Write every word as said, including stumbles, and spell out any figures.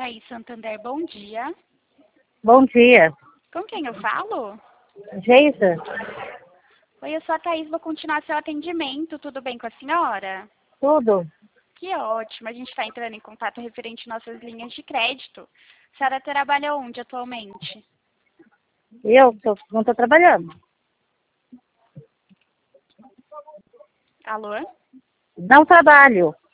Thaís Santander, bom dia. Bom dia. Com quem eu falo? Geisa? Oi, eu sou a Thaís, vou continuar seu atendimento. Tudo bem com a senhora? Tudo? Que ótimo, a gente está entrando em contato referente às nossas linhas de crédito. A senhora trabalha onde atualmente? Eu tô, não estou trabalhando. Alô? Não trabalho.